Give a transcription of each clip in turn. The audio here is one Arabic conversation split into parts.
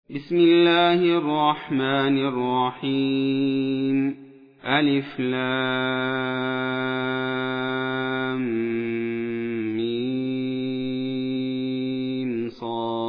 بسم الله الرحمن الرحيم. ألف لام ميم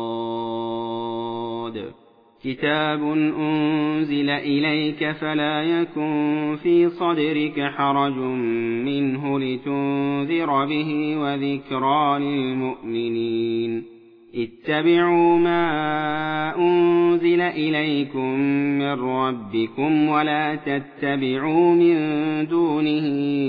صاد. كتاب أنزل إليك فلا يكن في صدرك حرج منه لتنذر به وذكرى للمؤمنين. اتبعوا ما أنزل إليكم من ربكم ولا تتبعوا من دونه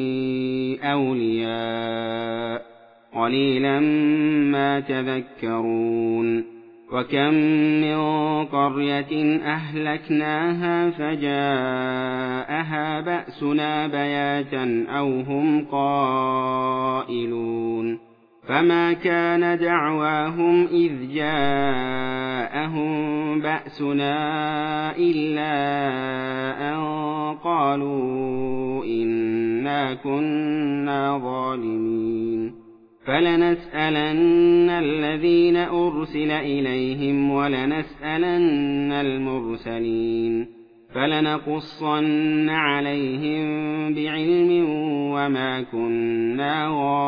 أولياء قليلا ما تذكرون. وكم من قرية أهلكناها فجاءها بأسنا بياتا أو هم قائلون. فما كان دعواهم إذ جاءهم بأسنا إلا أن قالوا إنا كنا ظالمين. فلنسألن الذين أرسل إليهم ولنسألن المرسلين. فلنقصن عليهم بعلم وما كنا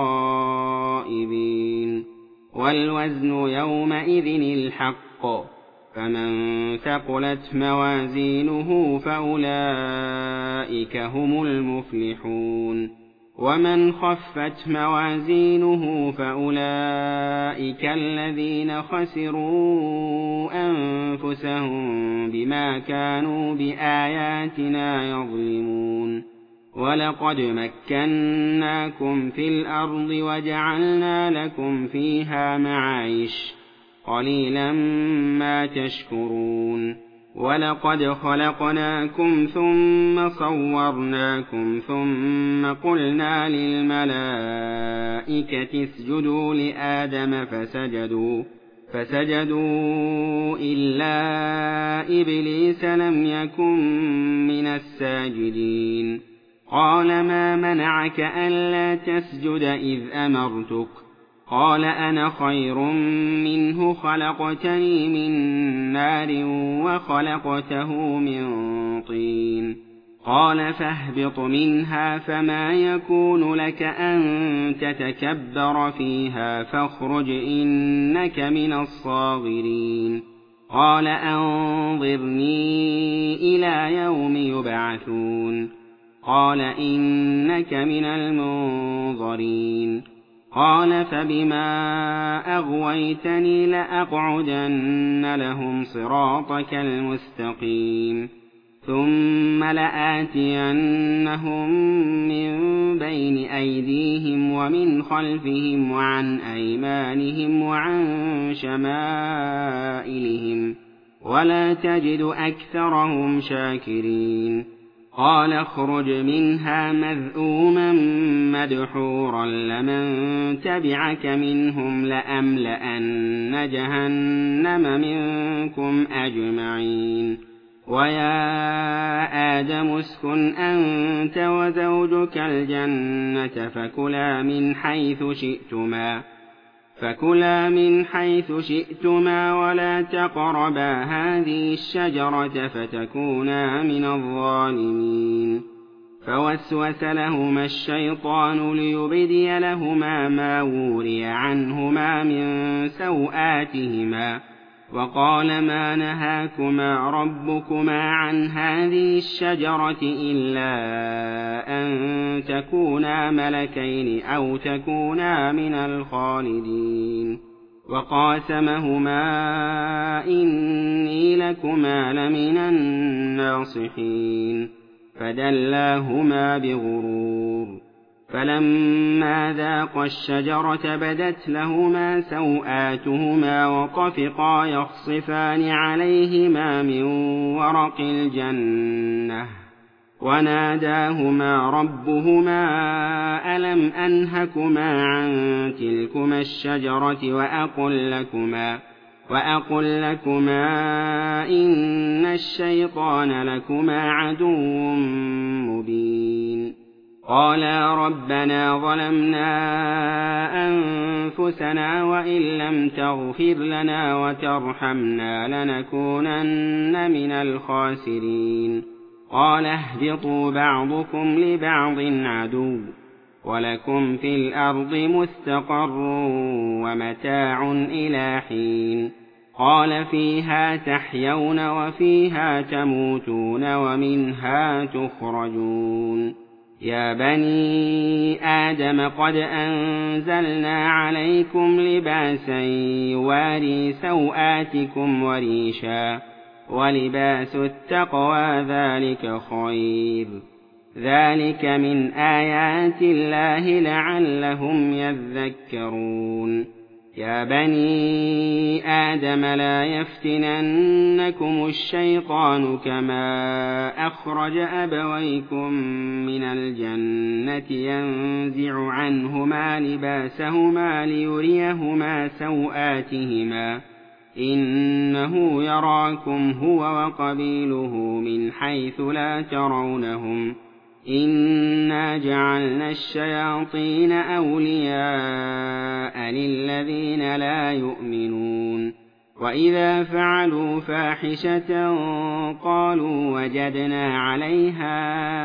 غائبين. والوزن يومئذ الحق. فمن ثقلت موازينه فأولئك هم المفلحون. ومن خفت موازينه فأولئك الذين خسروا أنفسهم بما كانوا بآياتنا يظلمون. ولقد مكناكم في الأرض وجعلنا لكم فيها معايش قليلا ما تشكرون. ولقد خلقناكم ثم صورناكم ثم قلنا للملائكة اسجدوا لآدم فسجدوا إلا إبليس لم يكن من الساجدين. قال ما منعك ألا تسجد إذ أمرتك؟ قال أنا خير منه خلقتني من نار وخلقته من طين. قال فاهبط منها فما يكون لك أن تتكبر فيها فاخرج إنك من الصاغرين. قال أنظرني إلى يوم يبعثون. قال إنك من المنظرين. قال فبما أغويتني لأقعدن لهم صراطك المستقيم ثم لآتينهم من بين أيديهم ومن خلفهم وعن أيمانهم وعن شمائلهم ولا تجد أكثرهم شاكرين. قال اخرج منها مذءوما مدحورا لمن تبعك منهم لأملأن جهنم منكم أجمعين. ويا آدم اسكن أنت وزوجك الجنة فكلا من حيث شئتما ولا تقربا هذه الشجرة فتكونا من الظالمين. فوسوس لهما الشيطان ليبدي لهما ما وري عنهما من سوآتهما وقال ما نهاكما ربكما عن هذه الشجرة إلا أن تكونا ملكين أو تكونا من الخالدين. وقاسمهما إني لكما لمن الناصحين. فدلاهما بغرور. فلما ذاقا الشجرة بدت لهما سوآتهما وطفقا يخصفان عليهما من ورق الجنة وناداهما ربهما ألم أنهكما عن تلكما الشجرة وأقل لكما إن الشيطان لكما عدو مبين. قالا ربنا ظلمنا أنفسنا وإن لم تغفر لنا وترحمنا لنكونن من الخاسرين قال اهبطوا بعضكم لبعض عدو ولكم في الأرض مستقر ومتاع إلى حين قال فيها تحيون وفيها تموتون ومنها تخرجون يا بني آدم قد أنزلنا عليكم لباسا يواري سوآتكم وريشا ولباس التقوى ذلك خير ذلك من آيات الله لعلهم يذكرون يا بني آدم لا يفتننكم الشيطان كما أخرج أبويكم من الجنة ينزع عنهما لباسهما ليريهما سوآتهما إنه يراكم هو وقبيله من حيث لا ترونهم إنا جعلنا الشياطين أولياء للذين لا يؤمنون وإذا فعلوا فاحشة قالوا وجدنا عليها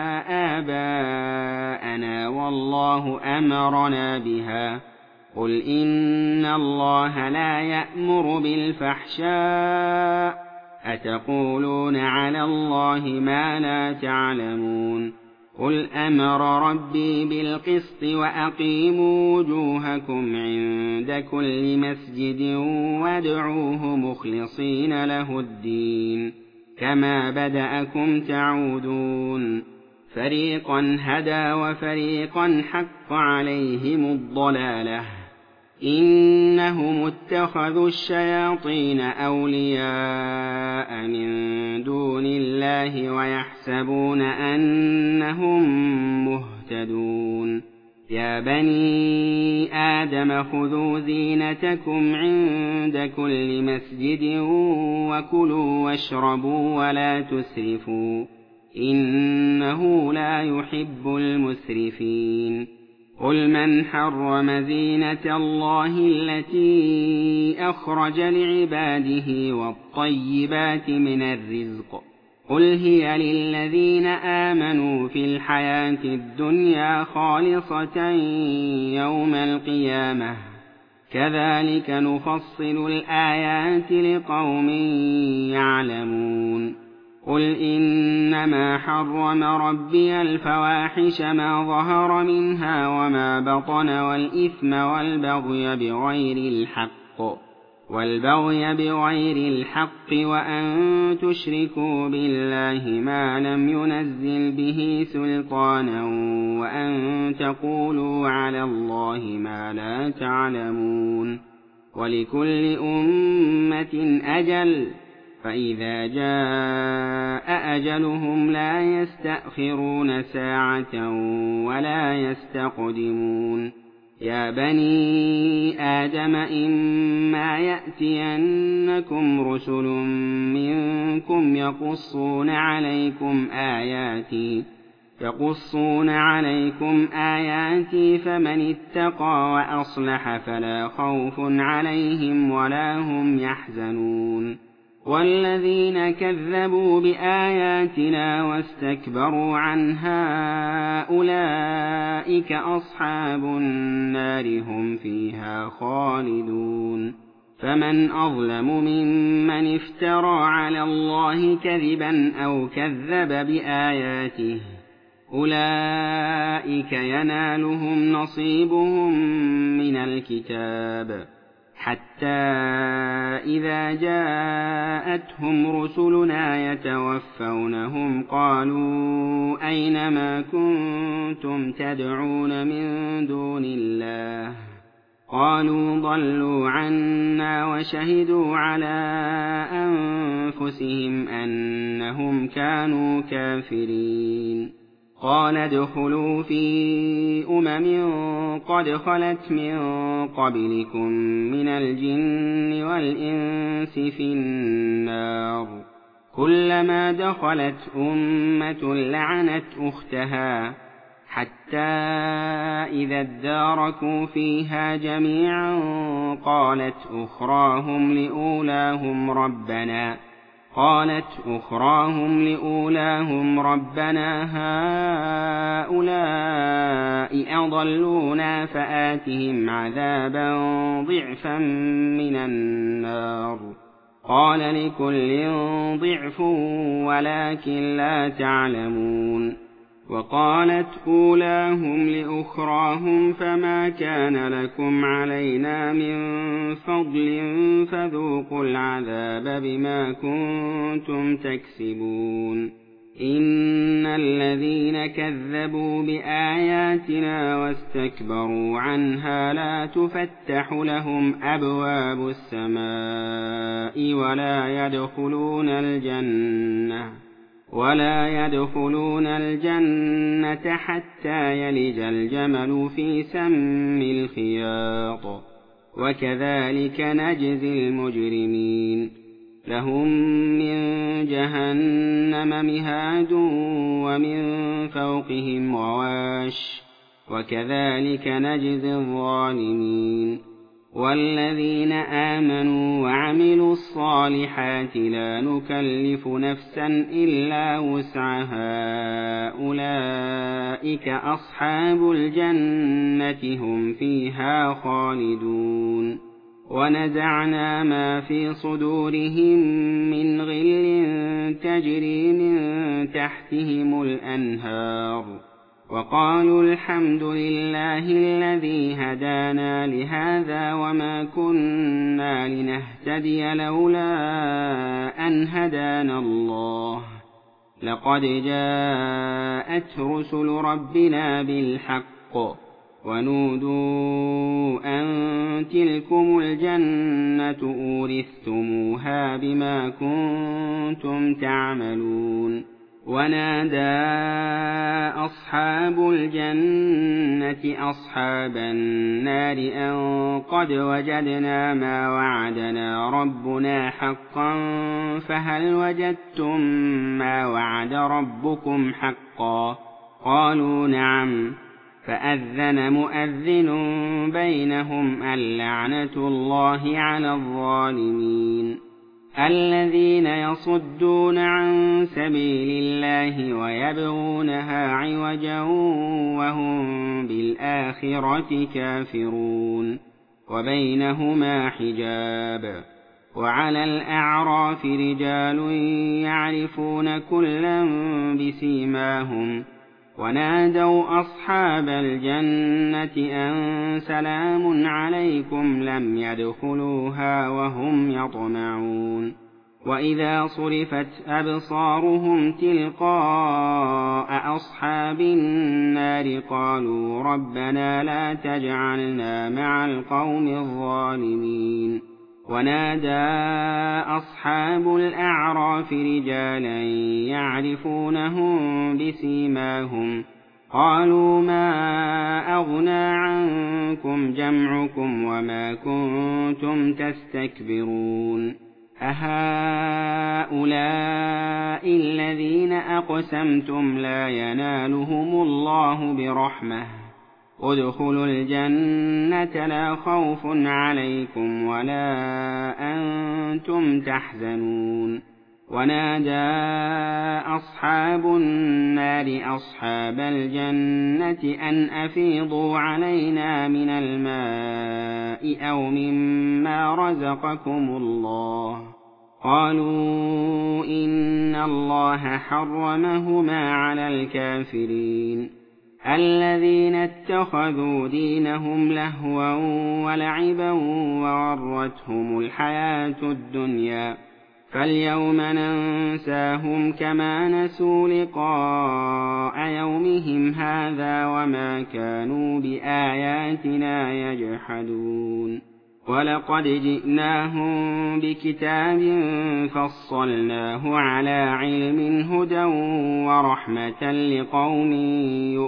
آباءنا والله أمرنا بها قل إن الله لا يأمر بالفحشاء أتقولون على الله ما لا تعلمون قل أمر ربي بالقسط وأقيموا وجوهكم عند كل مسجد وادعوه مخلصين له الدين كما بدأكم تعودون فريقا هدى وفريقا حق عليهم الضلالة إنهم اتخذوا الشياطين أولياء من دون الله ويحسبون أنهم مهتدون يا بني آدم خذوا زينتكم عند كل مسجد وكلوا واشربوا ولا تسرفوا إنه لا يحب المسرفين قل من حرم زينة الله التي أخرج لعباده والطيبات من الرزق قل هي للذين آمنوا في الحياة الدنيا خالصة يوم القيامة كذلك نفصل الآيات لقوم يعلمون قل إنما حرم ربي الفواحش ما ظهر منها وما بطن والإثم والبغي بغير الحق وأن تشركوا بالله ما لم ينزل به سلطانا وأن تقولوا على الله ما لا تعلمون ولكل أمة أجل فإذا جاء أجلهم لا يستأخرون ساعة ولا يستقدمون يا بني آدم إما يأتينكم رسل منكم يقصون عليكم آياتي فمن اتقى وأصلح فلا خوف عليهم ولا هم يحزنون والذين كذبوا بآياتنا واستكبروا عنها أولئك أصحاب النار هم فيها خالدون فمن أظلم ممن افترى على الله كذبا أو كذب بآياته أولئك ينالهم نصيبهم من الكتاب حتى إذا جاءتهم رسلنا يتوفونهم قالوا أين ما كنتم تدعون من دون الله قالوا ضلوا عنا وشهدوا على أنفسهم أنهم كانوا كافرين قال ادخلوا في قد خلت من قبلكم من الجن والإنس في النار كلما دخلت أمة لعنت أختها حتى إذا اداركوا فيها جميعا قالت أخراهم لأولاهم ربنا هؤلاء أضلونا فآتهم عذابا ضعفا من النار قال لكل ضعف ولكن لا تعلمون وقالت أولاهم لأخراهم فما كان لكم علينا من فضل فذوقوا العذاب بما كنتم تكسبون إن الذين كذبوا بآياتنا واستكبروا عنها لا تفتح لهم أبواب السماء ولا يدخلون الجنة حتى يلج الجمل في سم الخياط وكذلك نجزي المجرمين لهم من جهنم مهاد ومن فوقهم غواش وكذلك نجزي الظالمين والذين آمنوا وعملوا الصالحات لا نكلف نفسا إلا وسعها أولئك أصحاب الجنة هم فيها خالدون ونزعنا ما في صدورهم من غل تجري من تحتهم الأنهار وقالوا الحمد لله الذي هدانا لهذا وما كنا لنهتدي لولا أن هدانا الله لقد جاءت رسل ربنا بالحق ونودوا أن تلكم الجنة أورثتموها بما كنتم تعملون ونادى أصحاب الجنة أصحاب النار أن قد وجدنا ما وعدنا ربنا حقا فهل وجدتم ما وعد ربكم حقا قالوا نعم فأذن مؤذن بينهم اللعنة الله على الظالمين الذين يصدون عن سبيل الله ويبغونها عوجا وهم بالآخرة كافرون وبينهما حجاب وعلى الأعراف رجال يعرفون كلا بسيماهم ونادوا أصحاب الجنة أن سلام عليكم لم يدخلوها وهم يطمعون وإذا صرفت أبصارهم تلقاء أصحاب النار قالوا ربنا لا تجعلنا مع القوم الظالمين ونادى أصحاب الأعراف رجالا يعرفونهم بسيماهم قالوا ما أغنى عنكم جمعكم وما كنتم تستكبرون أهؤلاء الذين أقسمتم لا ينالهم الله برحمة ادخلوا الجنة لا خوف عليكم ولا أنتم تحزنون ونادى أصحاب النار أصحاب الجنة أن أفيضوا علينا من الماء أو مما رزقكم الله قالوا إن الله حرمهما على الكافرين الذين اتخذوا دينهم لهوا ولعبا وغرتهم الحياة الدنيا فاليوم ننساهم كما نسوا لقاء يومهم هذا وما كانوا بآياتنا يجحدون ولقد جئناهم بكتاب فصلناه على علم هدى ورحمة لقوم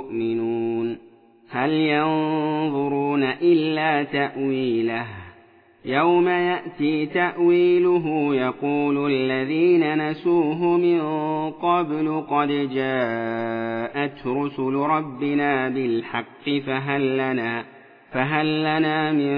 يؤمنون هل ينظرون إلا تأويله يوم يأتي تأويله يقول الذين نسوه من قبل قد جاءت رسل ربنا بالحق فهل لنا من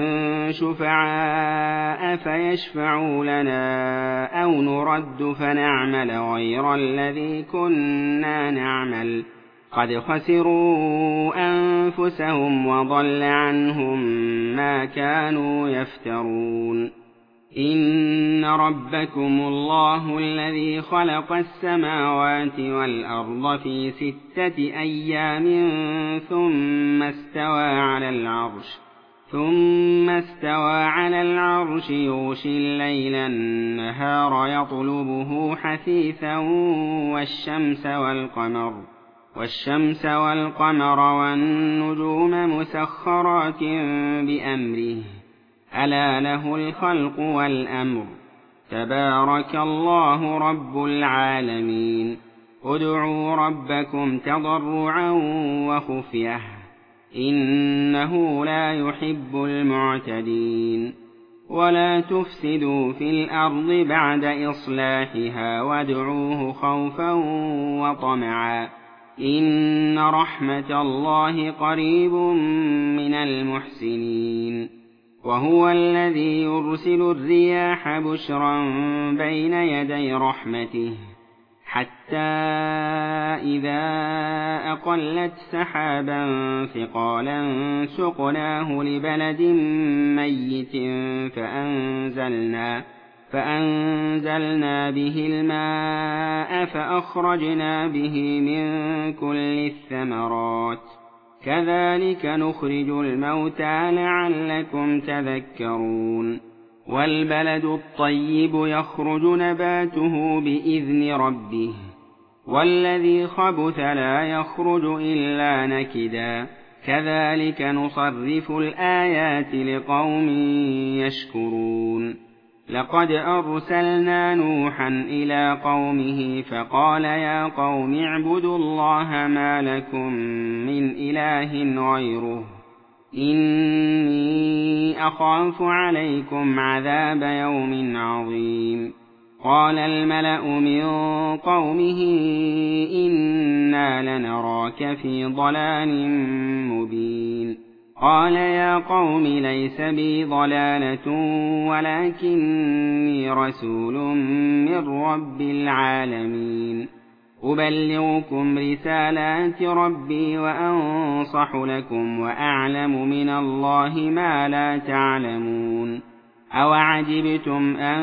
شفعاء فيشفعوا لنا أو نرد فنعمل غير الذي كنا نعمل قد خسروا أنفسهم وضل عنهم ما كانوا يفترون إن ربكم الله الذي خلق السماوات والأرض في 6 أيام ثم استوى على العرش يغشي الليل النهار يطلبه حثيثا والشمس والقمر والنجوم مسخرات بأمره ألا له الخلق والأمر تبارك الله رب العالمين ادعوا ربكم تضرعا وخفية إنه لا يحب المعتدين ولا تفسدوا في الأرض بعد إصلاحها وادعوه خوفا وطمعا إن رحمة الله قريب من المحسنين وهو الذي يرسل الرياح بشرا بين يدي رحمته حتى إذا أقلت سحابا ثقالا سقناه لبلد ميت فأنزلنا به الماء فأخرجنا به من كل الثمرات كذلك نخرج الموتى لعلكم تذكرون والبلد الطيب يخرج نباته بإذن ربه والذي خبث لا يخرج إلا نكدا كذلك نصرف الآيات لقوم يشكرون لقد أرسلنا نوحا إلى قومه فقال يا قوم اعبدوا الله ما لكم من إله غيره إني أخاف عليكم عذاب يوم عظيم قال الملأ من قومه إنا لنراك في ضلال مبين قال يا قوم ليس بي ضلالة ولكني رسول من رب العالمين أبلغكم رسالات ربي وأنصح لكم وأعلم من الله ما لا تعلمون أوعجبتم أن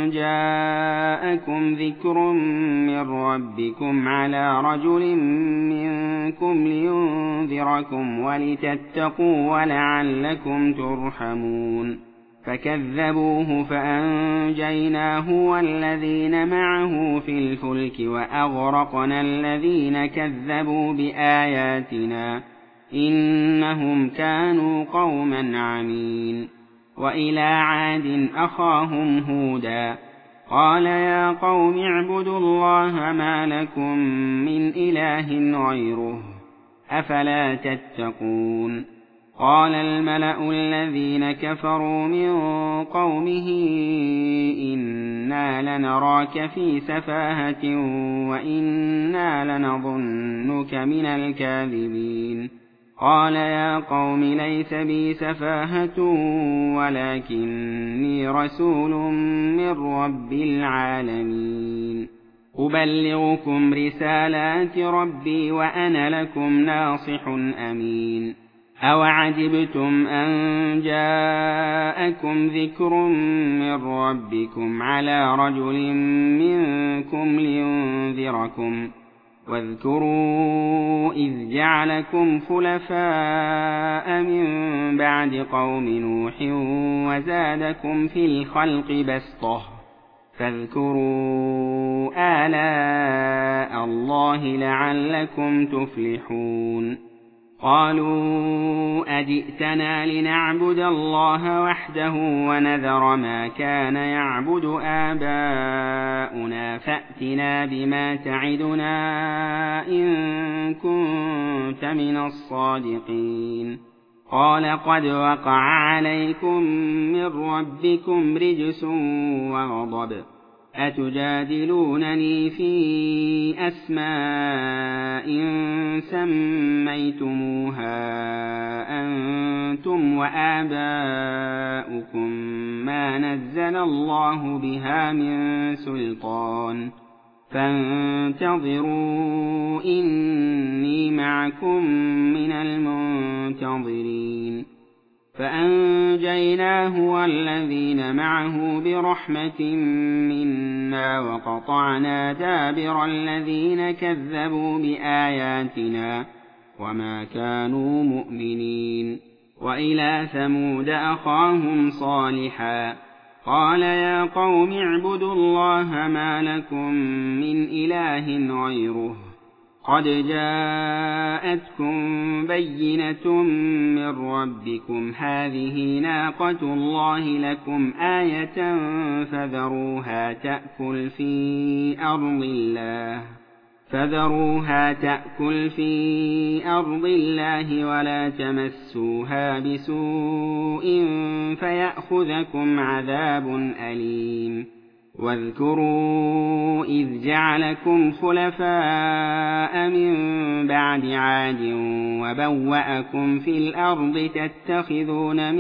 جاءكم ذكر من ربكم على رجل منكم لينذركم ولتتقوا ولعلكم ترحمون فكذبوه فأنجيناه والذين معه في الفلك وأغرقنا الذين كذبوا بآياتنا إنهم كانوا قوما عمين وإلى عاد أخاهم هودا قال يا قوم اعبدوا الله ما لكم من إله غيره أفلا تتقون قال الملأ الذين كفروا من قومه إنا لنراك في سفاهة وإنا لنظنك من الكاذبين قال يا قوم ليس بي سفاهة ولكني رسول من رب العالمين أبلغكم رسالات ربي وأنا لكم ناصح أمين أوعجبتم أن جاءكم ذكر من ربكم على رجل منكم لينذركم واذكروا إذ جعلكم خلفاء من بعد قوم نوح وزادكم في الخلق بسطة فاذكروا آلاء الله لعلكم تفلحون قالوا أجئتنا لنعبد الله وحده ونذر ما كان يعبد آباؤنا فأتنا بما تعدنا إن كنت من الصادقين قال قد وقع عليكم من ربكم رجس وغضب أتجادلونني في أسماء سميتموها أنتم وآباؤكم ما نزل الله بها من سلطان فانتظروا إني معكم من المنتظرين فأنجيناه والذين معه برحمة منا وقطعنا دابر الذين كذبوا بآياتنا وما كانوا مؤمنين وإلى ثمود أخاهم صالحا قال يا قوم اعبدوا الله ما لكم من إله غيره قد جاءتكم بينة من ربكم هذه ناقة الله لكم آية فذروها تأكل في أرض الله ولا تمسوها بسوء فيأخذكم عذاب أليم واذكروا إذ جعلكم خلفاء من بعد عاد وبوأكم في الأرض تتخذون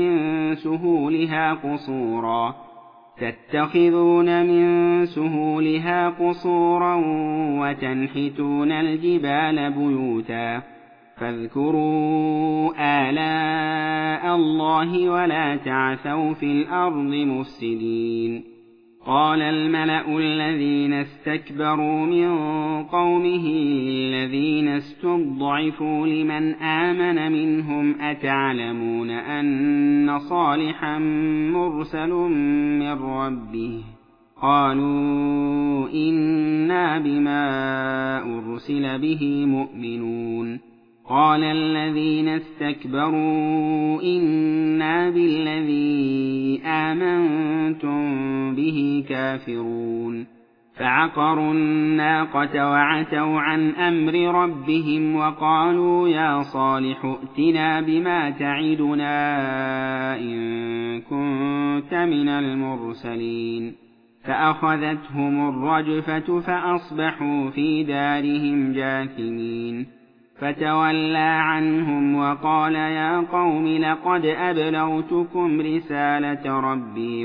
من سهولها قصورا وتنحتون الجبال بيوتا فاذكروا آلاء الله ولا تعثوا في الأرض مفسدين قال الملأ الذين استكبروا من قومه الذين استضعفوا لمن آمن منهم أتعلمون أن صالحا مرسل من ربه قالوا إنا بما أرسل به مؤمنون قال الذين استكبروا إنا بالذي آمنتم به كافرون فعقروا الناقة وعتوا عن أمر ربهم وقالوا يا صالح ائتنا بما تعدنا إن كنت من المرسلين فأخذتهم الرجفة فأصبحوا في دارهم جاثمين فتولى عنهم وقال يا قوم لقد أبلغتكم رسالة ربي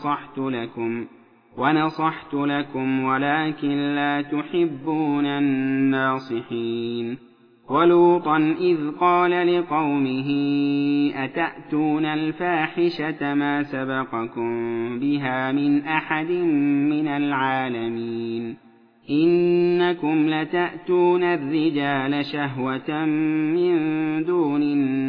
ونصحت لكم ولكن لا تحبون الناصحين ولوطا إذ قال لقومه أتأتون الفاحشة ما سبقكم بها من أحد من العالمين إنكم لتأتون الرجال شهوة من دون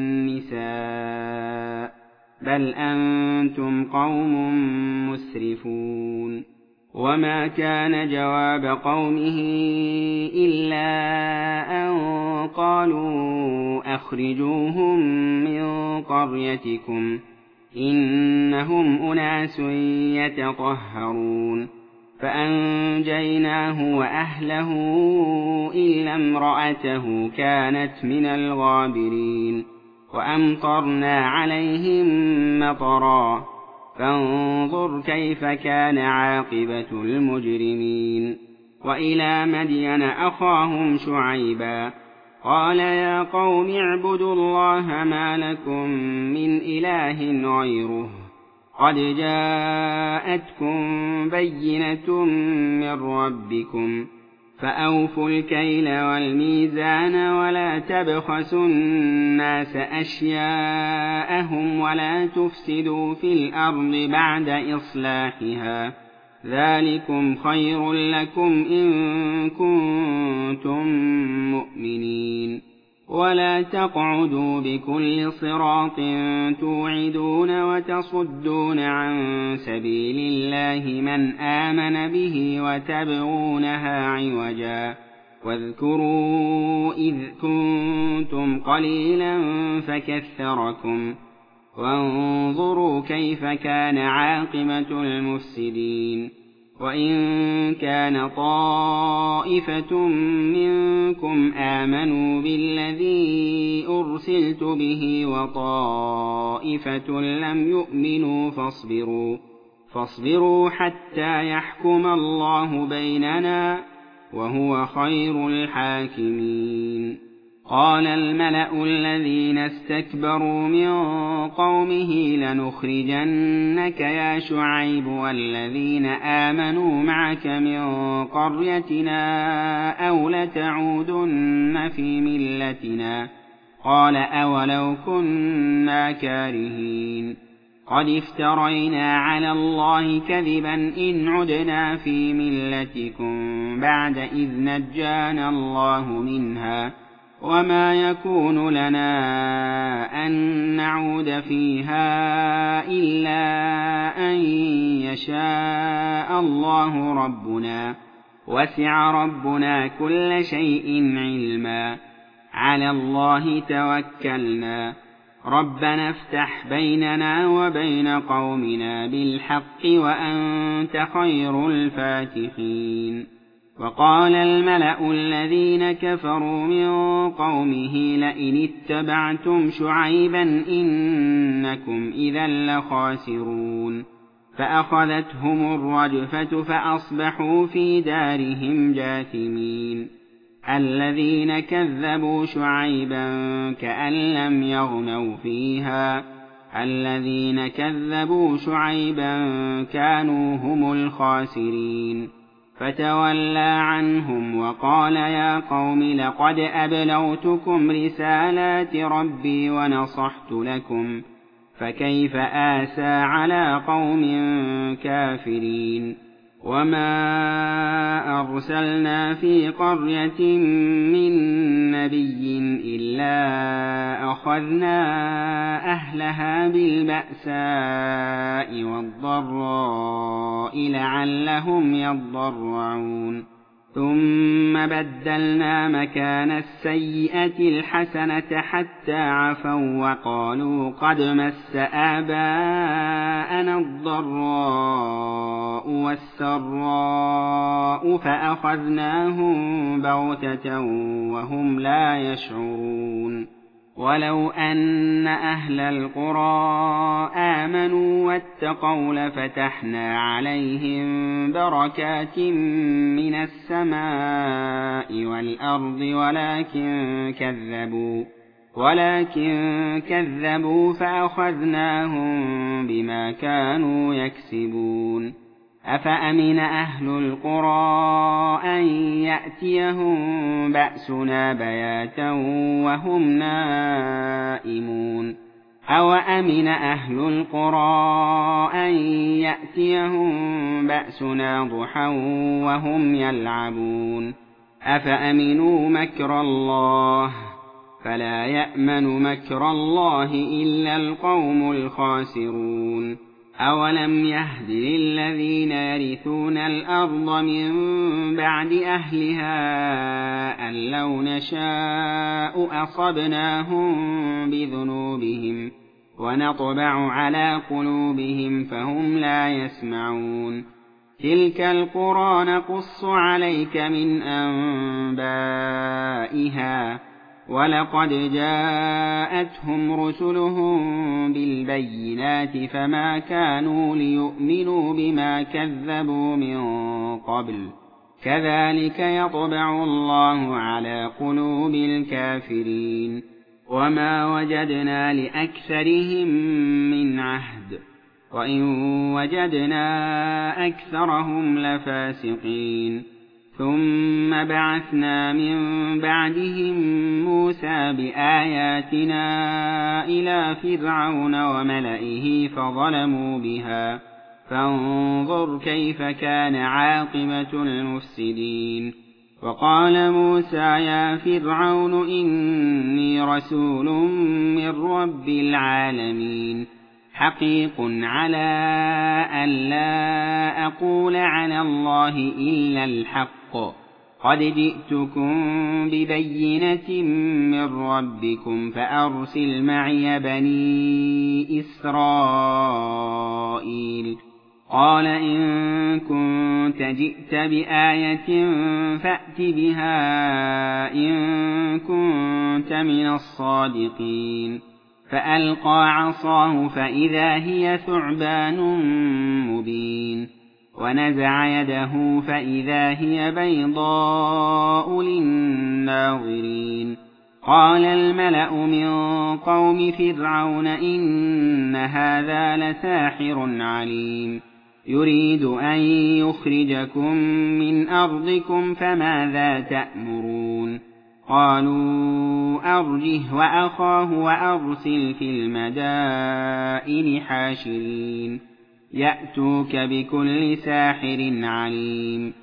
النساء بل أنتم قوم مسرفون وما كان جواب قومه إلا أن قالوا أخرجوهم من قريتكم إنهم أناس يتطهرون فأنجيناه وأهله إلا امرأته كانت من الغابرين وأمطرنا عليهم مطرا فانظر كيف كان عاقبة المجرمين وإلى مدين أخاهم شعيبا قال يا قوم اعبدوا الله ما لكم من إله غيره قد جاءتكم بينة من ربكم فأوفوا الكيل والميزان ولا تبخسوا الناس أشياءهم ولا تفسدوا في الأرض بعد إصلاحها ذلكم خير لكم إن كنتم مؤمنين ولا تقعدوا بكل صراط توعدون وتصدون عن سبيل الله من آمن به وتبغونها عوجا واذكروا إذ كنتم قليلا فكثركم وانظروا كيف كان عاقبة المفسدين وإن كان طائفة منكم آمنوا بالذي أرسلت به وطائفة لم يؤمنوا فاصبروا حتى يحكم الله بيننا وهو خير الحاكمين. قال الملأ الذين استكبروا من قومه لنخرجنك يا شعيب والذين آمنوا معك من قريتنا أو لتعودن في ملتنا. قال أولو كنا كارهين. قد افترينا على الله كذبا إن عدنا في ملتكم بعد إذ نجانا الله منها وما يكون لنا أن نعود فيها إلا أن يشاء الله ربنا وسع ربنا كل شيء علما. على الله توكلنا ربنا افتح بيننا وبين قومنا بالحق وأنت خير الفاتحين. وقال الملأ الذين كفروا من قومه لئن اتبعتم شعيبا إنكم إذا لخاسرون. فأخذتهم الرجفة فأصبحوا في دارهم جاثمين. الذين كذبوا شعيبا كأن لم يغنوا فيها. الذين كذبوا شعيبا كانوا هم الخاسرين. فتولى عنهم وقال يا قوم لقد أبلغتكم رسالات ربي ونصحت لكم فكيف آسى على قوم كافرين. وما أرسلنا في قرية من نبي إلا أخذنا أهلها بالبأساء والضراء لعلهم يضرعون. ثم بدلنا مكان السيئة الحسنة حتى عفوا وقالوا قد مس آباءنا الضراء والسراء فأخذناهم بغتة وهم لا يشعرون. ولو أن أهل القرى آمنوا واتقوا لفتحنا عليهم بركات من السماء والأرض ولكن كذبوا فأخذناهم بما كانوا يكسبون. أفأمن أهل القرى أن يأتيهم بأسنا بياتا وهم نائمون. أوأمن أهل القرى أن يأتيهم بأسنا ضحى وهم يلعبون. أفأمنوا مكر الله فلا يأمن مكر الله إلا القوم الخاسرون. أولم يهد للذين يرثون الأرض من بعد أهلها أن لو نشاء أصبناهم بذنوبهم ونطبع على قلوبهم فهم لا يسمعون. تلك القرى نقص عليك من أنبائها ولقد جاءتهم رسلهم بالبينات فما كانوا ليؤمنوا بما كذبوا من قبل كذلك يطبع الله على قلوب الكافرين. وما وجدنا لأكثرهم من عهد وإن وجدنا أكثرهم لفاسقين. ثم بعثنا من بعدهم موسى بآياتنا إلى فرعون وملئه فظلموا بها فانظر كيف كان عاقبة المفسدين. وقال موسى يا فرعون إني رسول من رب العالمين حقيق على أن لا أقول على الله إلا الحق قد جئتكم ببينة من ربكم فأرسل معي بني إسرائيل. قال إن كنت جئت بآية فأت بها إن كنت من الصادقين فألقى عصاه فإذا هي ثعبان مبين ونزع يده فإذا هي بيضاء للناظرين قال الملأ من قوم فرعون إن هذا لساحر عليم يريد أن يخرجكم من أرضكم فماذا تأمرون قالوا أرجه وأخاه وأرسل في المدائن حاشرين يأتوك بكل ساحر عليم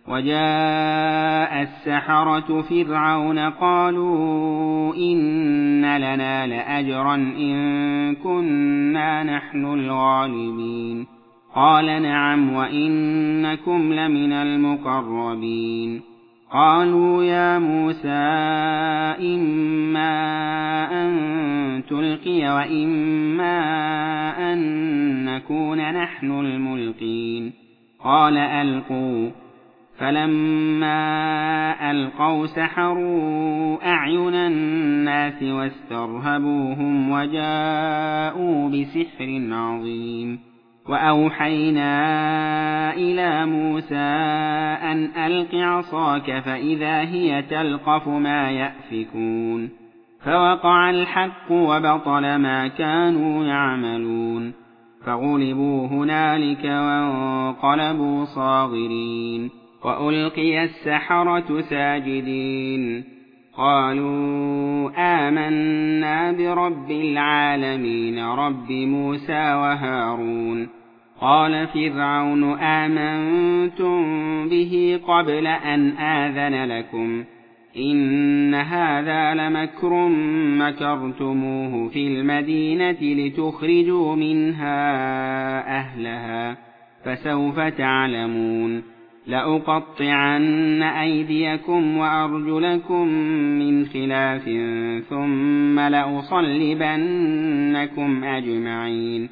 وجاء السحرة فرعون قالوا إن لنا لأجرا إن كنا نحن الغالبين قال نعم وإنكم لمن المقربين قالوا يا موسى إما أن تلقي وإما أن نكون نحن الملقين قال ألقوا فلما ألقوا سحروا أعين الناس واسترهبوهم وجاءوا بسحر عظيم وأوحينا إلى موسى أن ألق عصاك فإذا هي تلقف ما يأفكون فوقع الحق وبطل ما كانوا يعملون فغلبوا هنالك وانقلبوا صاغرين وألقي السحرة ساجدين قالوا آمنا برب العالمين رب موسى وهارون قال فرعون آمنتم به قبل أن آذن لكم إن هذا لمكر مكرتموه في المدينة لتخرجوا منها أهلها فسوف تعلمون لأقطعن أيديكم وأرجلكم من خلاف ثم لأصلبنكم أجمعين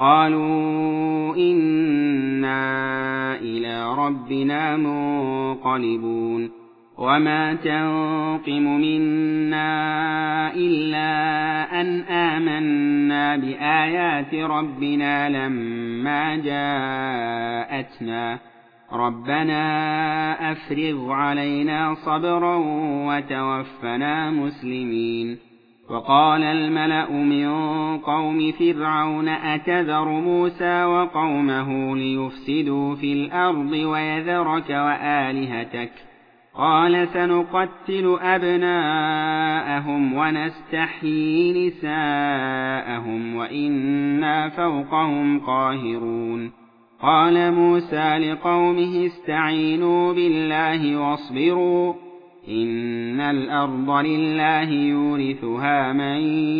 قالوا إنا إلى ربنا منقلبون وما تنقم منا إلا أن آمنا بآيات ربنا لما جاءتنا ربنا أفرغ علينا صبرا وتوفنا مسلمين وقال الملأ من قوم فرعون أتذر موسى وقومه ليفسدوا في الأرض ويذرك وآلهتك قال سنقتل أبناءهم ونستحيي نساءهم وإنا فوقهم قاهرون قال موسى لقومه استعينوا بالله واصبروا إن الأرض لله يورثها من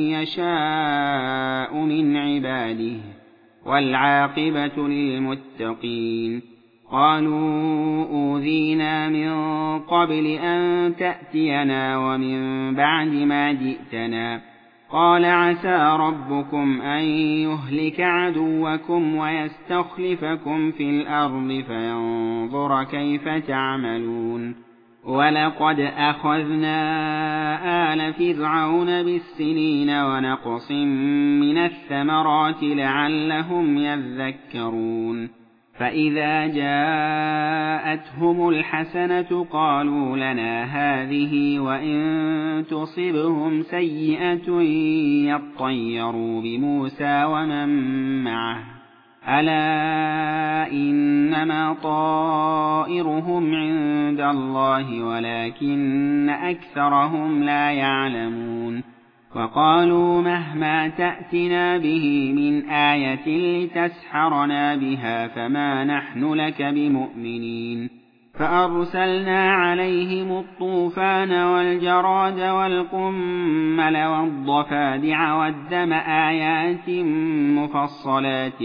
يشاء من عباده والعاقبة للمتقين قالوا أوذينا من قبل أن تأتينا ومن بعد ما جئتنا قال عسى ربكم أن يهلك عدوكم ويستخلفكم في الأرض فينظر كيف تعملون ولقد أخذنا آل فرعون بالسنين ونقص من الثمرات لعلهم يذكرون فإذا جاءتهم الحسنة قالوا لنا هذه وإن تصبهم سيئة يطيروا بموسى ومن معه ألا إنما طائرهم عند الله ولكن أكثرهم لا يعلمون وقالوا مهما تأتنا به من آية لتسحرنا بها فما نحن لك بمؤمنين فأرسلنا عليهم الطوفان والجراد والقمل والضفادع والدم آيات مفصلات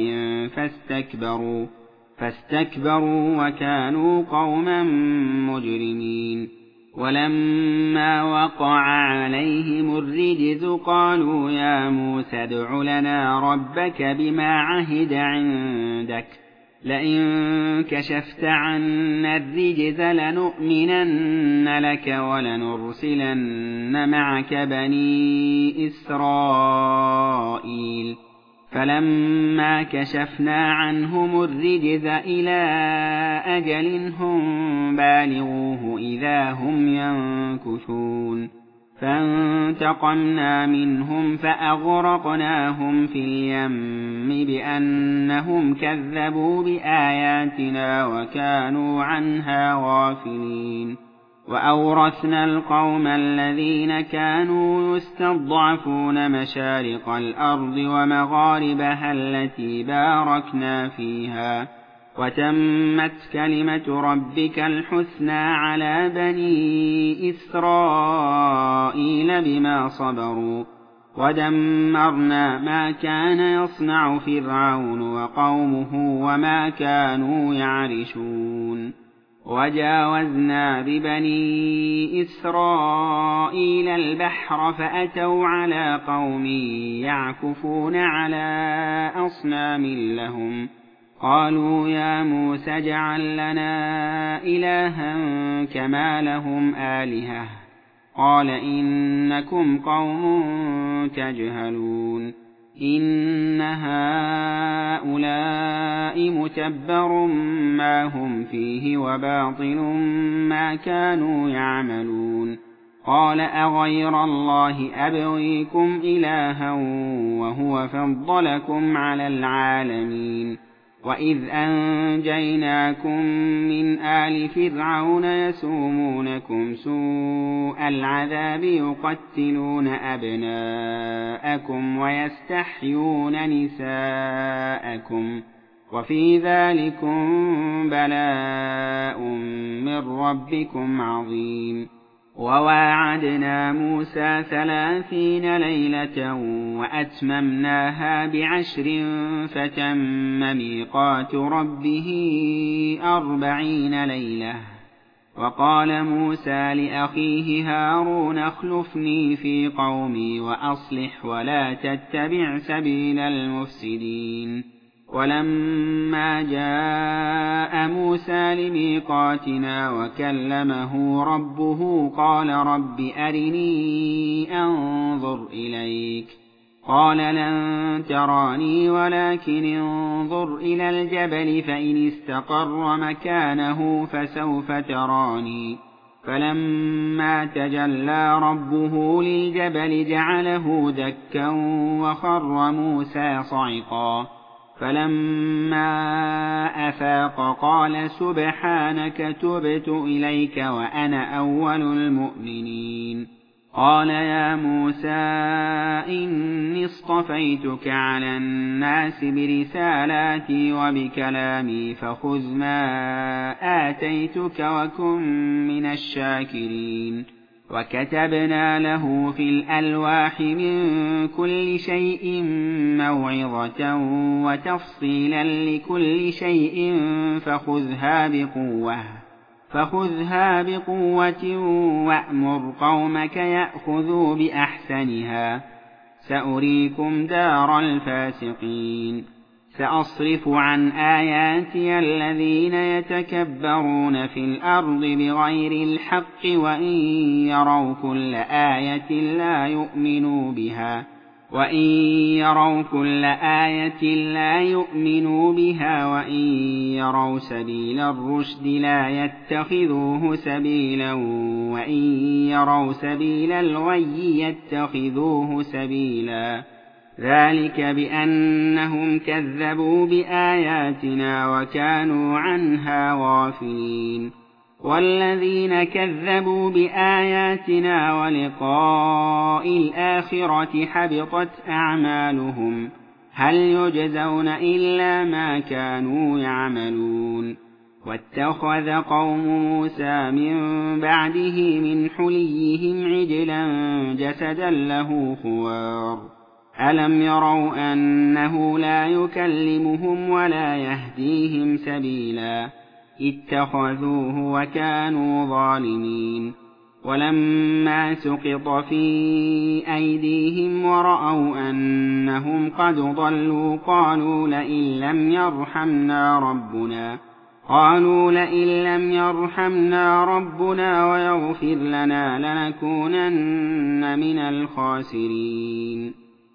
فاستكبروا وكانوا قوما مجرمين ولما وقع عليهم الرجز قالوا يا موسى ادع لنا ربك بما عهد عندك لئن كشفت عنا الرجز لنؤمنن لك ولنرسلن معك بني إسرائيل فلما كشفنا عنهم الرجز إلى أجل هم بالغوه إذا هم ينكثون فانتقمنا منهم فأغرقناهم في اليم بأنهم كذبوا بآياتنا وكانوا عنها غافلين وأورثنا القوم الذين كانوا يستضعفون مشارق الأرض ومغاربها التي باركنا فيها وتمت كلمة ربك الحسنى على بني إسرائيل بما صبروا ودمرنا ما كان يصنع فرعون وقومه وما كانوا يعرشون وجاوزنا ببني إسرائيل البحر فأتوا على قوم يعكفون على أصنام لهم قالوا يا موسى اجعل لنا إلها كما لهم آلهة قال إنكم قوم تجهلون إن هؤلاء متبر ما هم فيه وباطل ما كانوا يعملون قال أغير الله أبغيكم إلها وهو فضلكم على العالمين وإذ أنجيناكم من آل فرعون يسومونكم سوء العذاب يقتلون أبناءكم ويستحيون نساءكم وفي ذلكم بلاء من ربكم عظيم وواعدنا موسى 30 ليلة وأتممناها ب10 فتم ميقات ربه 40 ليلة وقال موسى لأخيه هارون اخلفني في قومي وأصلح ولا تتبع سبيل المفسدين ولما جاء موسى لميقاتنا وكلمه ربه قال رب أرني أنظر إليك قال لن تراني ولكن انظر إلى الجبل فإن استقر مكانه فسوف تراني فلما تجلى ربه للجبل جعله دكا وخر موسى صعقا فلما أفاق قال سبحانك تبت إليك وأنا أول المؤمنين قال يا موسى إني اصطفيتك على الناس برسالاتي وبكلامي فخذ ما آتيتك وكن من الشاكرين وكتبنا له في الألواح من كل شيء موعظة وتفصيلا لكل شيء فخذها بقوة وأمر قومك يأخذوا بأحسنها سأريكم دار الفاسقين سأصرف عن آياتي الذين يتكبرون في الأرض بغير الحق وإن يروا كل آية لا يؤمنوا بها وإن يروا سبيل الرشد لا يتخذوه سبيلا وإن يروا سبيل الغي يتخذوه سبيلا ذلك بأنهم كذبوا بآياتنا وكانوا عنها غافلين والذين كذبوا بآياتنا ولقاء الآخرة حبطت أعمالهم هل يجزون إلا ما كانوا يعملون واتخذ قوم موسى من بعده من حليهم عجلا جسدا له خوار ألم يروا أنه لا يكلمهم ولا يهديهم سبيلا اتخذوه وكانوا ظالمين ولما سقط في أيديهم ورأوا أنهم قد ضلوا قالوا لئن لم يرحمنا ربنا ويغفر لنا لنكونن من الخاسرين.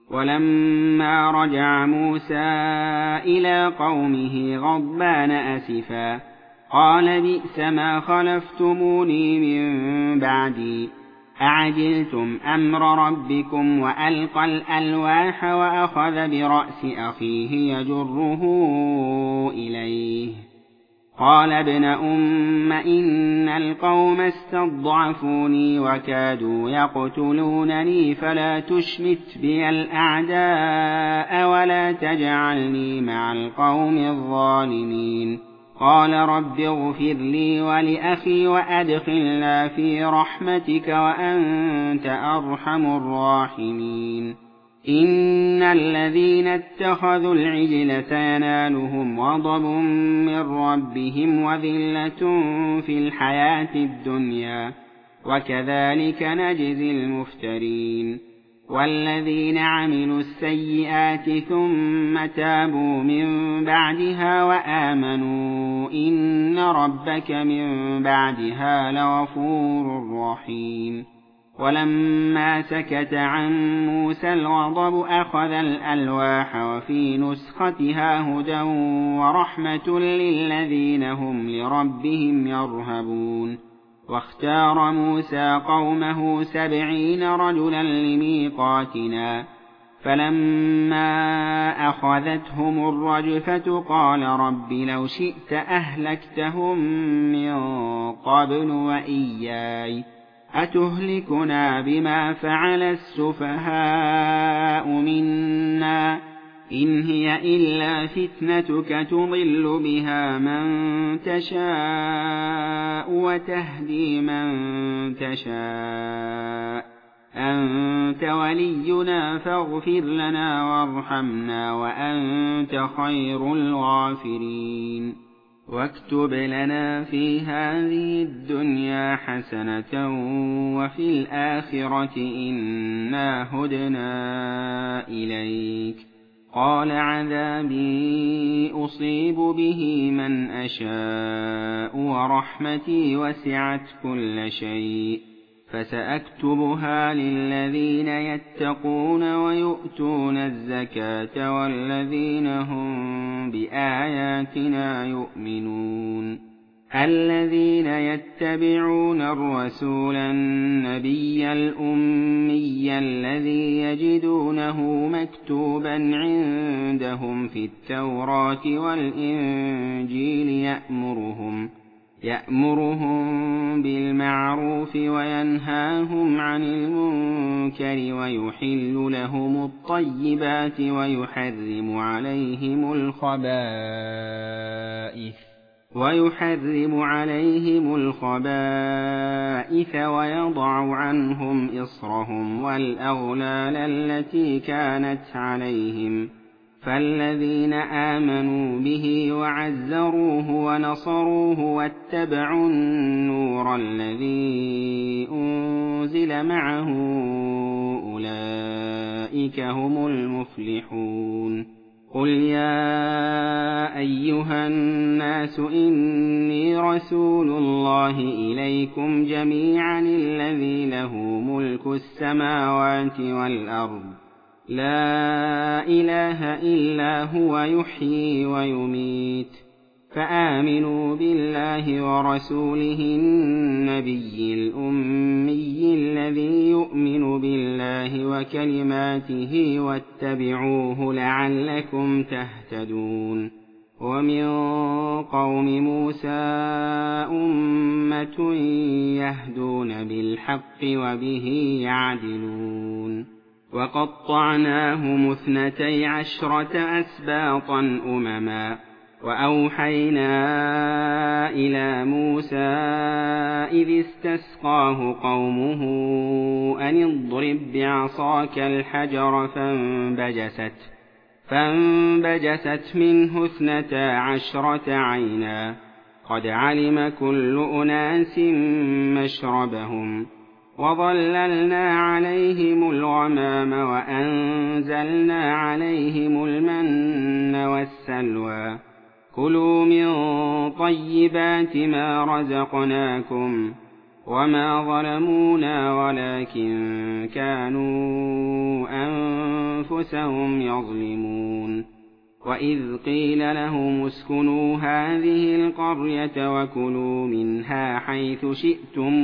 ولما رجع موسى إلى قومه غضبان أسفا قال بئس ما خلفتموني من بعدي أعجلتم أمر ربكم وألقى الألواح وأخذ برأس أخيه يجره إليه قال ابن أم إن القوم استضعفوني وكادوا يقتلونني فلا تشمت بي الأعداء ولا تجعلني مع القوم الظالمين. قال رب اغفر لي ولأخي وأدخلنا في رحمتك وأنت أرحم الراحمين. إن الذين اتخذوا العجل سينالهم غضب من ربهم وذلة في الحياة الدنيا وكذلك نجزي المفترين. والذين عملوا السيئات ثم تابوا من بعدها وآمنوا إن ربك من بعدها لغفور رحيم. ولما سكت عن موسى الغضب أخذ الألواح وفي نسختها هدى ورحمة للذين هم لربهم يرهبون. واختار موسى قومه 70 رجلا لميقاتنا فلما أخذتهم الرجفة قال رب لو شئت أهلكتهم من قبل وإياي أتهلكنا بما فعل السفهاء منا إن هي إلا فتنتك تضل بها من تشاء وتهدي من تشاء أنت ولينا فاغفر لنا وارحمنا وأنت خير الغافرين. واكتب لنا في هذه الدنيا حسنة وفي الآخرة إنا هدنا إليك. قال عذابي أصيب به من أشاء ورحمتي وسعت كل شيء فسأكتبها للذين يتقون ويؤتون الزكاة والذين هم بآياتنا يؤمنون. الذين يتبعون الرسول النبي الأمي الذي يجدونه مكتوبا عندهم في التوراة والإنجيل يأمرهم بالمعروف وينهاهم عن المنكر ويحل لهم الطيبات ويحرم عليهم الخبائث ويضع عنهم إصرهم والأغلال التي كانت عليهم. فالذين آمنوا به وعزروه ونصروه واتبعوا النور الذي أنزل معه أولئك هم المفلحون. قل يا أيها الناس إني رسول الله إليكم جميعا الذي له ملك السماوات والأرض لا إله إلا هو يحيي ويميت. فآمنوا بالله ورسوله النبي الأمي الذي يؤمن بالله وكلماته واتبعوه لعلكم تهتدون. ومن قوم موسى أمة يهدون بالحق وبه يعدلون. وقطعناهم 12 أسباطا أمما وأوحينا إلى موسى إذ استسقاه قومه أن اضرب بعصاك الحجر فانبجست منه 12 عينا قد علم كل أناس مشربهم وَظَلَّلْنَا عَلَيْهِمُ الْغَمَامَ وَأَنزَلْنَا عَلَيْهِمُ الْمَنَّ وَالسَّلْوَىٰ ۖ كُلُوا مِن طَيِّبَاتِ مَا رَزَقْنَاكُمْ ۚ وَمَا ظَلَمُونَا وَلَٰكِن كَانُوا أَنفُسَهُمْ يَظْلِمُونَ. وَإِذْ قِيلَ لَهُمُ اسْكُنُوا هَٰذِهِ الْقَرْيَةَ وَكُلُوا مِنْهَا حَيْثُ شِئْتُمْ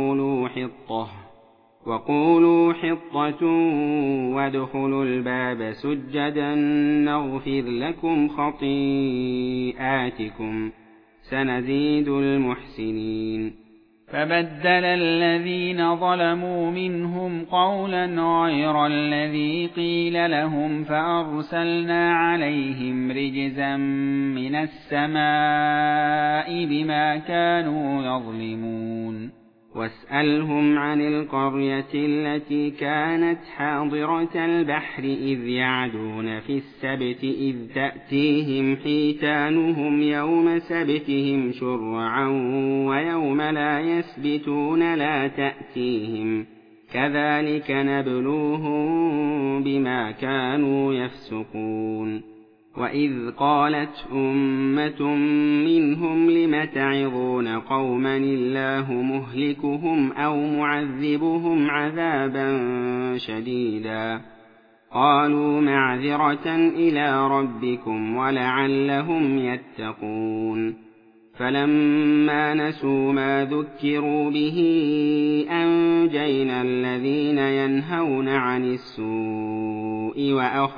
وَقُولُوا حِطَّةٌ وَادْخُلُوا الْبَابَ سُجَّدًا نَّغْفِرْ لَكُمْ خَطِيئَاتِكُمْ ۚ سَنَزِيدُ الْمُحْسِنِينَ. فَبَدَّلَ الَّذِينَ ظَلَمُوا مِنْهُمْ قَوْلًا غَيْرَ الَّذِي قِيلَ لَهُمْ فَأَرْسَلْنَا عَلَيْهِمْ رِجْزًا مِّنَ السَّمَاءِ بِمَا كَانُوا يَظْلِمُونَ. وَاسْأَلْهُمْ عَنِ الْقَرْيَةِ الَّتِي كَانَتْ حَاضِرَةَ الْبَحْرِ إِذْ يَعْدُونَ فِي السَّبْتِ إِذْ تَأْتِيهِمْ حِيتَانُهُمْ يَوْمَ سَبْتِهِمْ شُرَّعًا وَيَوْمَ لَا يَسْبِتُونَ لَا تَأْتِيهِمْ ۚ كَذَٰلِكَ نَبْلُوهُم بِمَا كَانُوا يَفْسُقُونَ. وَإِذْ قَالَتْ أُمَّةٌ مِّنْهُمْ لِمَ تَعِظُونَ قَوْمًا اللَّهُ مُهْلِكُهُمْ أَوْ مُعَذِّبُهُمْ عَذَابًا شَدِيدًا قَالُوا مَعْذِرَةً إِلَىٰ رَبِّكُمْ وَلَعَلَّهُمْ يَتَّقُونَ. فَلَمَّا نَسُوا مَا ذُكِّرُوا بِهِ أَنجَيْنَا الَّذِينَ يَنْهَوْنَ عَنِ السُّوءِ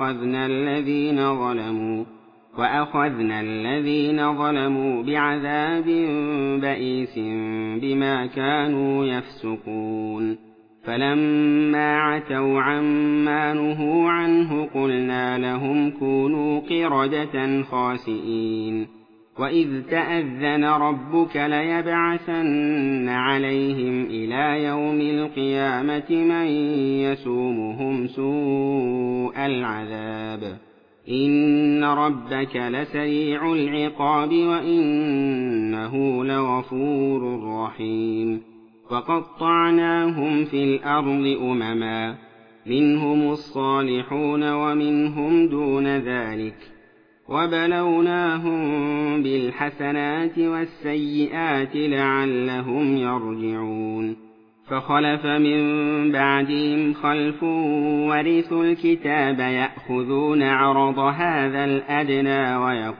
وَأَخَذْنَا الَّذِينَ ظَلَمُوا بِعَذَابٍ بَئِيسٍ بِمَا كَانُوا يَفْسُقُونَ. فَلَمَّا عَتَوْا عَمَّا نُهُوا عَنْهُ قُلْنَا لَهُمْ كُونُوا قِرَدَةً خَاسِئِينَ. وَإِذْ تَأَذَّنَ رَبُّكَ لَيَبْعَثَنَّ عَلَيْهِمْ إِلَىٰ يَوْمِ الْقِيَامَةِ مَن يَسُومُهُمْ سُوءَ الْعَذَابِ ۗ إِنَّ رَبَّكَ لَسَرِيعُ الْعِقَابِ وَإِنَّهُ لَغَفُورٌ رَّحِيمٌ. وَقَطَّعْنَاهُمْ فِي الْأَرْضِ أُمَمًا مِّنْهُمُ الصَّالِحُونَ وَمِنْهُمْ دُونَ ذَٰلِكَ، وَبَلَوْنَاهُم بِالْحَسَنَاتِ وَالسَّيِّئَاتِ لَعَلَّهُمْ يَرْجِعُونَ. فَخَلَفَ مِن بَعْدِهِمْ خَلْفٌ وَرِثُوا الْكِتَابَ يَأْخُذُونَ عَرَضَ هَٰذَا الْأَدْنَىٰ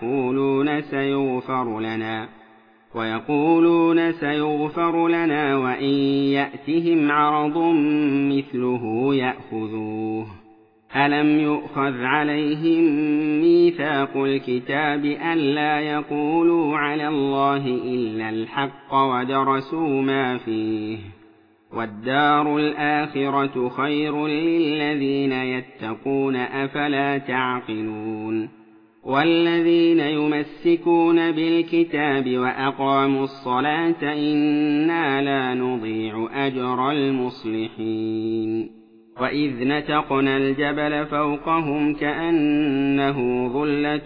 وَيَقُولُونَ سَيُغْفَرُ لَنَا وَإِن يَأْتِهِمْ عَرَضٌ مِّثْلُهُ يَأْخُذُوهُ ۚ أَلَمْ يُؤْخَذْ عَلَيْهِم مِّيثَاقُ الْكِتَابِ أَلَّا يَقُولُوا عَلَى اللَّهِ إِلَّا الْحَقَّ وَدَرَسُوا مَا فِيهِ ۗ وَالدَّارُ الْآخِرَةُ خَيْرٌ لِّلَّذِينَ يَتَّقُونَ ۗ أَفَلَا تَعْقِلُونَ. وَالَّذِينَ يُمَسِّكُونَ بِالْكِتَابِ وَأَقَامُوا الصَّلَاةَ إِنَّا لَا نُضِيعُ أَجْرَ الْمُصْلِحِينَ. وَإِذْ نَتَقْنَا الْجَبَلَ فَوْقَهُمْ كَأَنَّهُ ظُلَّةٌ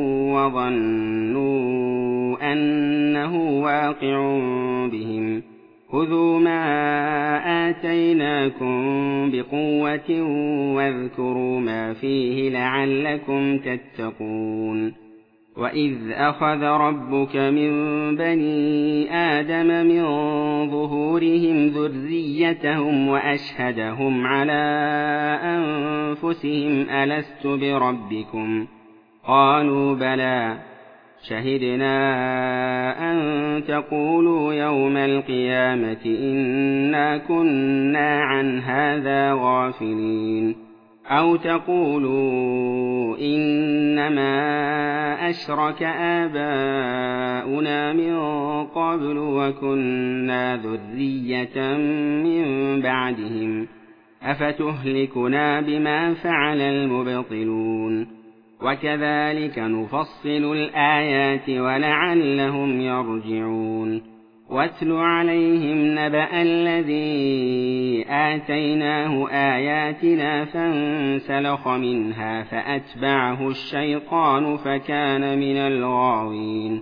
وَظَنُّوا أَنَّهُ واقع بِهِمْ خُذُوا مَا آتَيْنَاكُم بِقُوَّةٍ وَاذْكُرُوا مَا فِيهِ لَعَلَّكُمْ تَتَّقُونَ. وَإِذْ أَخَذَ رَبُّكَ مِن بَنِي آدَمَ مِن ظُهُورِهِمْ ذُرِّيَّتَهُمْ وَأَشْهَدَهُمْ عَلَىٰ أَنفُسِهِمْ أَلَسْتُ بِرَبِّكُمْ ۖ قَالُوا بَلَىٰ شَهِدْنَا أَن تَقُولُوا يَوْمَ الْقِيَامَةِ إِنَّا كُنَّا عَنْ هَٰذَا غَافِلِينَ أَوْ تَقُولُوا إِنَّمَا أَشْرَكَ آبَاؤُنَا مِن قَبْلُ وَكُنَّا ذُرِّيَّةً مِّن بَعْدِهِمْ ۖ أَفَتُهْلِكُنَا بِمَا فَعَلَ الْمُبْطِلُونَ. وَكَذَٰلِكَ نُفَصِّلُ الْآيَاتِ وَلَعَلَّهُمْ يَرْجِعُونَ. وَاتْلُ عَلَيْهِمْ نَبَأَ الَّذِي آتَيْنَاهُ آيَاتِنَا فَانسَلَخَ مِنْهَا فَأَتْبَعَهُ الشَّيْطَانُ فَكَانَ مِنَ الْغَاوِينَ.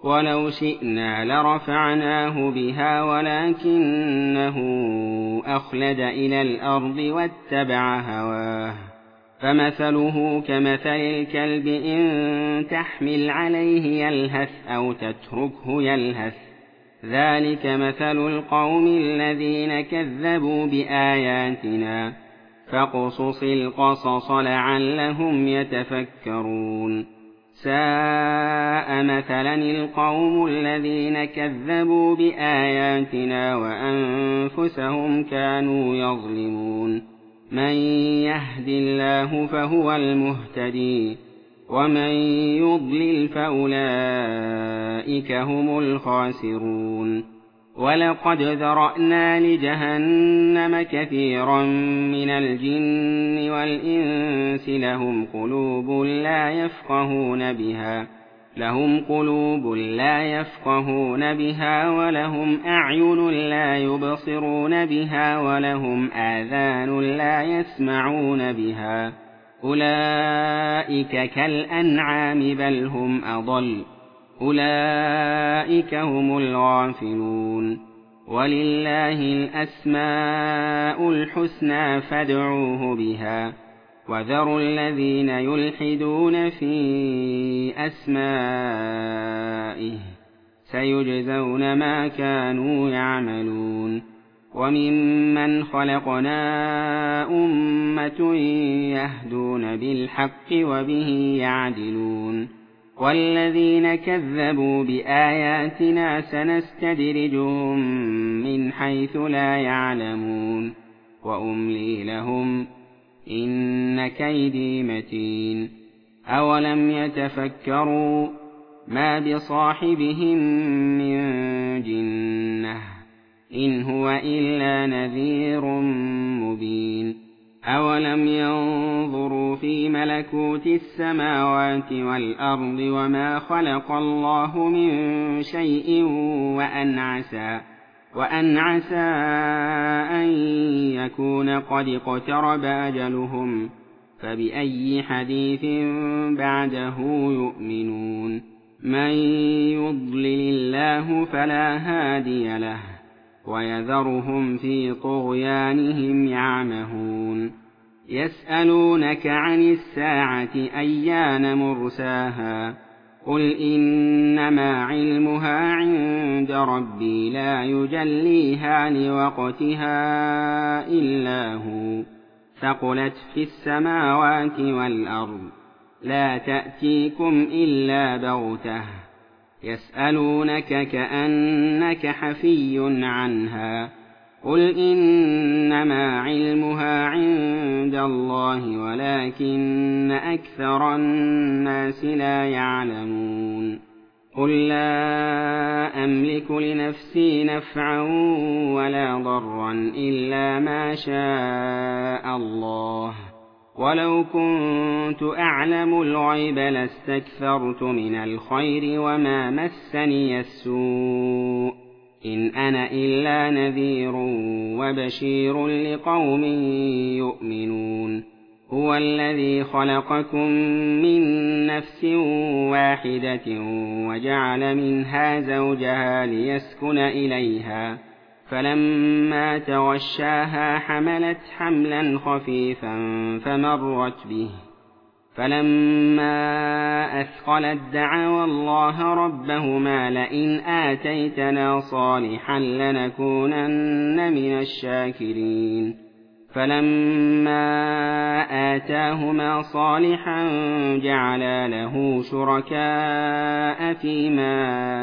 ولو شئنا لرفعناه بها ولكنه أخلد إلى الأرض واتبع هواه فمثله كمثل الكلب إن تحمل عليه يلهث أو تتركه يلهث ذلك مثل القوم الذين كذبوا بآياتنا فاقصص القصص لعلهم يتفكرون ساء مثلا القوم الذين كذبوا بآياتنا وأنفسهم كانوا يظلمون من يهد الله فهو المهتدي ومن يضلل فأولئك هم الخاسرون ولقد ذرأنا لجهنم كثيرا من الجن والإنس لهم قلوب لا يفقهون بها ولهم أعين لا يبصرون بها ولهم آذان لا يسمعون بها أولئك كالأنعام بل هم أضل أولئك هم الغافلون ولله الأسماء الحسنى فادعوه بها وذروا الذين يلحدون في أسمائه سيجزون ما كانوا يعملون وممن خلقنا أمة يهدون بالحق وبه يعدلون والذين كذبوا بآياتنا سنستدرجهم من حيث لا يعلمون وأملي لهم إن كيدي متين أولم يتفكروا ما بصاحبهم من جنة إن هو إلا نذير مبين أولم ينظروا في ملكوت السماوات والأرض وما خلق الله من شيء وأن عسى أن يكون قد اقترب أجلهم فبأي حديث بعده يؤمنون من يضلل الله فلا هادي له ويذرهم في طغيانهم يعمهون يسألونك عن الساعة أيان مرساها قل إنما علمها عند ربي لا يجليها لوقتها إلا هو ثقلت في السماوات والأرض لا تأتيكم إلا بغتة يسألونك كأنك حفي عنها قل إنما علمها عند الله ولكن أكثر الناس لا يعلمون قل لا أملك لنفسي نفعا ولا ضرا إلا ما شاء الله ولو كنت أعلم الغيب لاستكثرت من الخير وما مسني السوء إن أنا إلا نذير وبشير لقوم يؤمنون هو الذي خلقكم من نفس واحدة وجعل منها زوجها ليسكن إليها فلما تغشاها حملت حملا خفيفا فمرت به فلما أثقلت دعوا الله ربهما لئن آتيتنا صالحا لنكونن من الشاكرين فلما آتاهما صالحا جعلا له شركاء فيما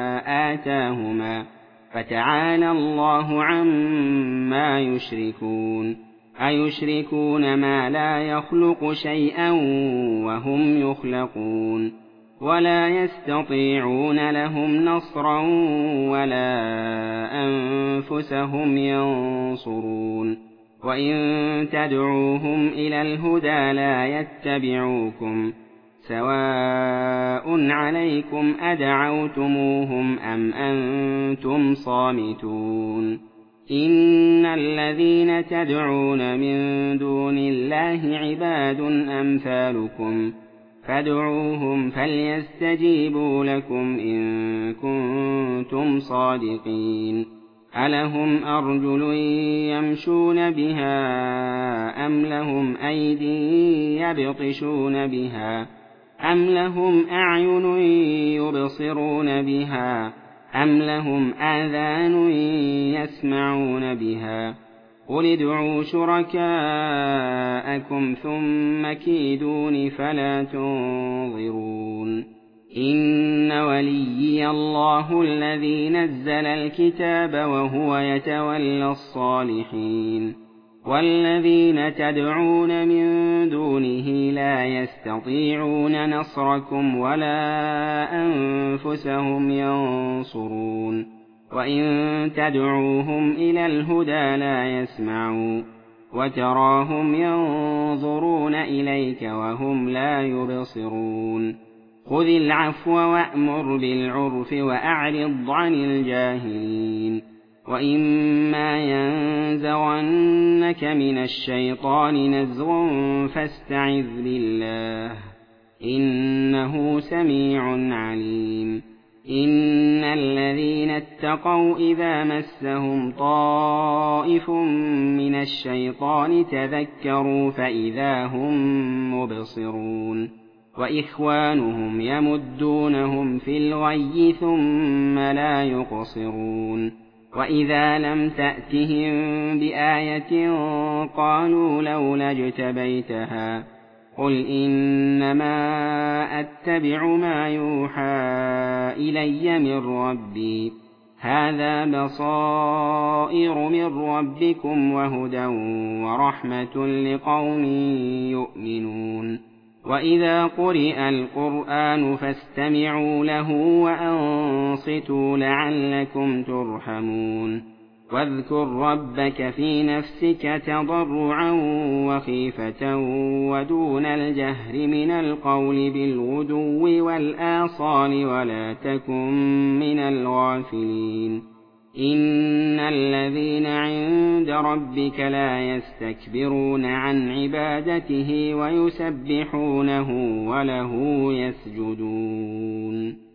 آتاهما فتعالى الله عما يشركون أيشركون ما لا يخلق شيئا وهم يخلقون ولا يستطيعون لهم نصرا ولا أنفسهم ينصرون وإن تدعوهم إلى الهدى لا يتبعوكم سواء عليكم أدعوتموهم أم أنتم صامتون إن الذين تدعون من دون الله عباد أمثالكم فادعوهم فليستجيبوا لكم إن كنتم صادقين ألهم أرجل يمشون بها أم لهم أيد يبطشون بها أم لهم أعين يبصرون بها أم لهم آذان يسمعون بها قل ادعوا شركاءكم ثم كيدون فلا تنظرون إن وليي الله الذي نزل الكتاب وهو يتولى الصالحين والذين تدعون من دونه لا يستطيعون نصركم ولا أنفسهم ينصرون وإن تدعوهم إلى الهدى لا يسمعوا وتراهم ينظرون إليك وهم لا يبصرون خذ العفو وأمر بالعرف وأعرض عن الجاهلين وإما ينزغنك من الشيطان نزغ فاستعذ بالله إنه سميع عليم إن الذين اتقوا إذا مسهم طائف من الشيطان تذكروا فإذا هم مبصرون وإخوانهم يمدونهم في الغي ثم لا يقصرون وإذا لم تأتهم بآية قالوا لولا اجتبيتها قل إنما أتبع ما يوحى إلي من ربي هذا بصائر من ربكم وهدى ورحمة لقوم يؤمنون وإذا قرئ القرآن فاستمعوا له وأنصتوا لعلكم ترحمون واذكر ربك في نفسك تضرعا وخيفة ودون الجهر من القول بالغدو والآصال ولا تكن من الغافلين إن الذين عند ربك لا يستكبرون عن عبادته ويسبحونه وله يسجدون